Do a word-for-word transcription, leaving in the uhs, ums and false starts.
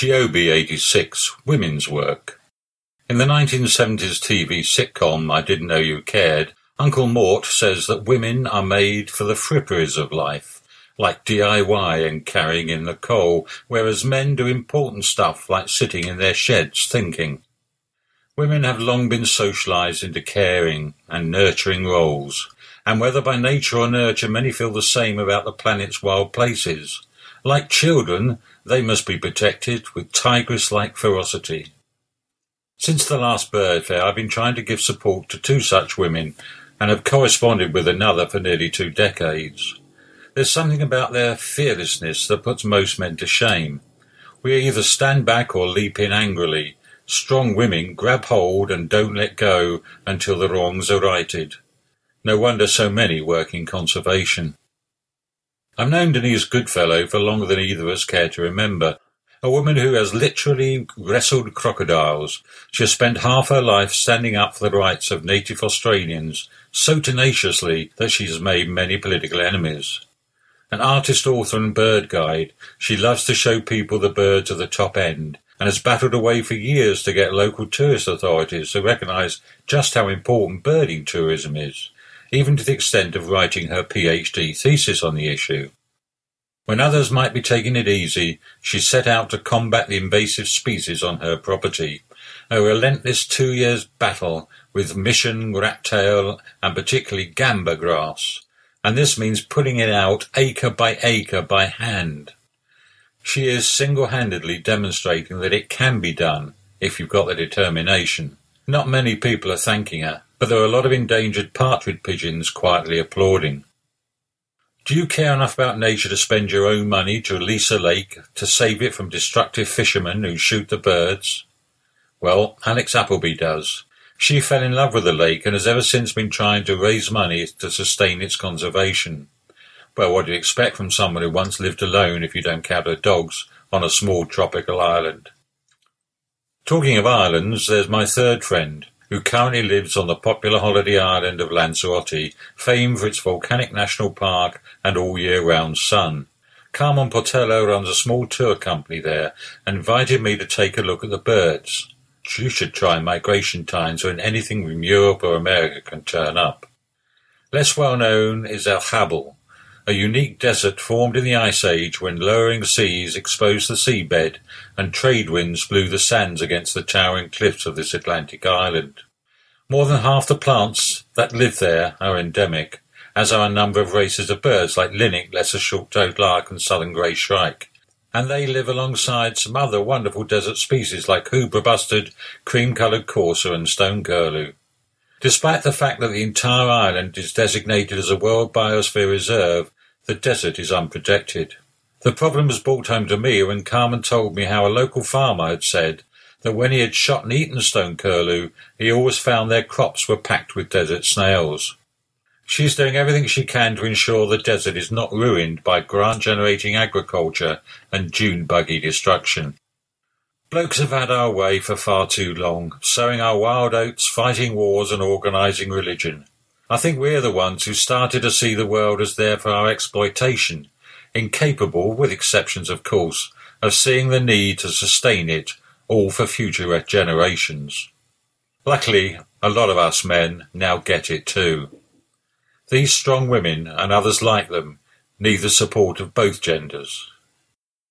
G O B eighty-six, Women's Work. In the nineteen seventies T V sitcom I Didn't Know You Cared, Uncle Mort says that women are made for the fripperies of life, like D I Y and carrying in the coal, whereas men do important stuff like sitting in their sheds thinking. Women have long been socialised into caring and nurturing roles, and whether by nature or nurture, many feel the same about the planet's wild places. Like children, they must be protected with tigress-like ferocity. Since the last bird fair, I've been trying to give support to two such women, and have corresponded with another for nearly two decades. There's something about their fearlessness that puts most men to shame. We either stand back or leap in angrily. Strong women grab hold and don't let go until the wrongs are righted. No wonder so many work in conservation. I've known Denise Goodfellow for longer than either of us care to remember. A woman who has literally wrestled crocodiles. She has spent half her life standing up for the rights of native Australians, so tenaciously that she has made many political enemies. An artist, author and bird guide, she loves to show people the birds of the top end, and has battled away for years to get local tourist authorities to recognise just how important birding tourism is, even to the extent of writing her PhD thesis on the issue. When others might be taking it easy, she set out to combat the invasive species on her property, a relentless two years battle with mission, rat-tail and particularly gamba grass, and this means putting it out acre by acre by hand. She is single-handedly demonstrating that it can be done if you've got the determination. Not many people are thanking her, but there are a lot of endangered partridge pigeons quietly applauding. Do you care enough about nature to spend your own money to release a lake, to save it from destructive fishermen who shoot the birds? Well, Alex Appleby does. She fell in love with the lake and has ever since been trying to raise money to sustain its conservation. Well, what do you expect from someone who once lived alone, if you don't count her dogs, on a small tropical island? Talking of islands, there's my third friend, who currently lives on the popular holiday island of Lanzarote, famed for its volcanic national park and all-year-round sun. Carmen Portello runs a small tour company there and invited me to take a look at the birds. You should try migration times when anything from Europe or America can turn up. Less well known is El Jabal, a unique desert formed in the Ice Age when lowering seas exposed the seabed and trade winds blew the sands against the towering cliffs of this Atlantic island. More than half the plants that live there are endemic, as are a number of races of birds like linnet, lesser short-toed lark and southern grey shrike. And they live alongside some other wonderful desert species like hooper-bustard, cream-coloured courser and stone curlew. Despite the fact that the entire island is designated as a World Biosphere Reserve, the desert is unprotected. The problem was brought home to me when Carmen told me how a local farmer had said that when he had shot and eaten stone curlew, he always found their crops were packed with desert snails. She's doing everything she can to ensure the desert is not ruined by grant-generating agriculture and dune buggy destruction. Blokes have had our way for far too long, sowing our wild oats, fighting wars and organising religion. I think we're the ones who started to see the world as there for our exploitation, incapable, with exceptions of course, of seeing the need to sustain it, all for future generations. Luckily, a lot of us men now get it too. These strong women, and others like them, need the support of both genders.